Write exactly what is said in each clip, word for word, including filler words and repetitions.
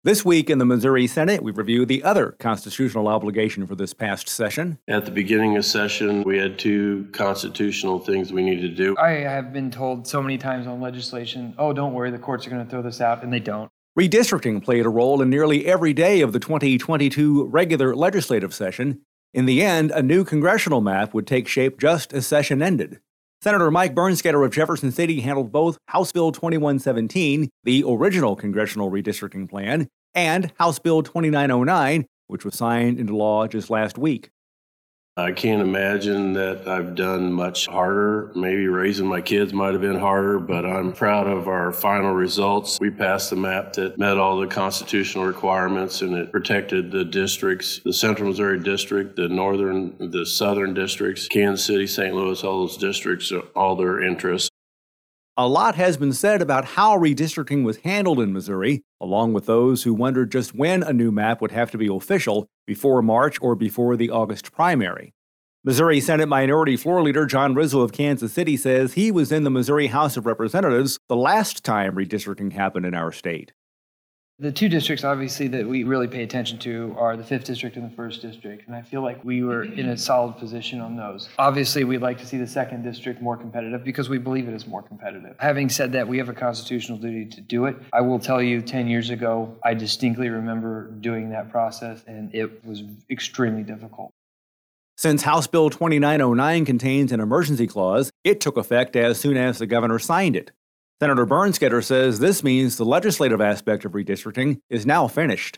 This week in the Missouri Senate, we review the other constitutional obligation for this past session. At the beginning of session, we had two constitutional things we needed to do. I have been told so many times on legislation, oh, don't worry, the courts are going to throw this out, and they don't. Redistricting played a role in nearly every day of the twenty twenty-two regular legislative session. In the end, a new congressional map would take shape just as session ended. Senator Mike Bernskoetter of Jefferson City handled both House Bill twenty-one seventeen, the original congressional redistricting plan, and House Bill twenty-nine oh nine, which was signed into law just last week. I can't imagine that I've done much harder. Maybe raising my kids might have been harder, but I'm proud of our final results. We passed the map that met all the constitutional requirements, and it protected the districts, the Central Missouri District, the Northern, the Southern districts, Kansas City, Saint Louis, all those districts, all their interests. A lot has been said about how redistricting was handled in Missouri, along with those who wondered just when a new map would have to be official, before March or before the August primary. Missouri Senate Minority Floor Leader John Rizzo of Kansas City says he was in the Missouri House of Representatives the last time redistricting happened in our state. The two districts, obviously, that we really pay attention to are the fifth District and the first District, and I feel like we were in a solid position on those. Obviously, we'd like to see the second District more competitive because we believe it is more competitive. Having said that, we have a constitutional duty to do it. I will tell you, ten years ago, I distinctly remember doing that process, and it was extremely difficult. Since House Bill twenty-nine oh nine contains an emergency clause, it took effect as soon as the governor signed it. Senator Bernskoetter says this means the legislative aspect of redistricting is now finished.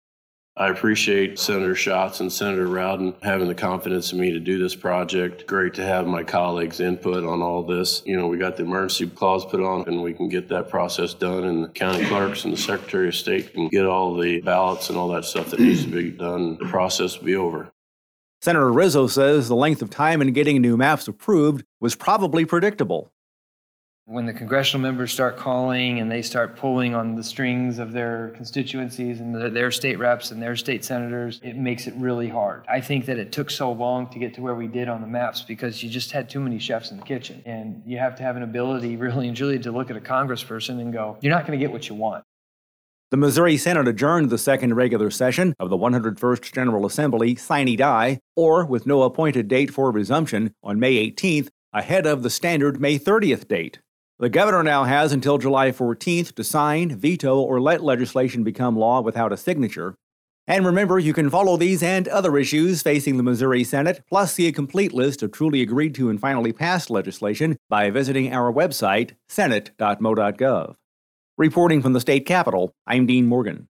I appreciate Senator Schatz and Senator Rowden having the confidence in me to do this project. Great to have my colleagues' input on all this. You know, we got the emergency clause put on, and we can get that process done, and the county clerks and the Secretary of State can get all the ballots and all that stuff that needs to be done. The process will be over. Senator Rizzo says the length of time in getting new maps approved was probably predictable. When the congressional members start calling and they start pulling on the strings of their constituencies and the, their state reps and their state senators, it makes it really hard. I think that it took so long to get to where we did on the maps because you just had too many chefs in the kitchen. And you have to have an ability, really and truly, to look at a congressperson and go, you're not going to get what you want. The Missouri Senate adjourned the second regular session of the one hundred first General Assembly sine die, or with no appointed date for resumption, on May eighteenth, ahead of the standard May thirtieth date. The governor now has until July fourteenth to sign, veto, or let legislation become law without a signature. And remember, you can follow these and other issues facing the Missouri Senate, plus see a complete list of truly agreed to and finally passed legislation by visiting our website, senate dot mo dot gov. Reporting from the state capitol, I'm Dean Morgan.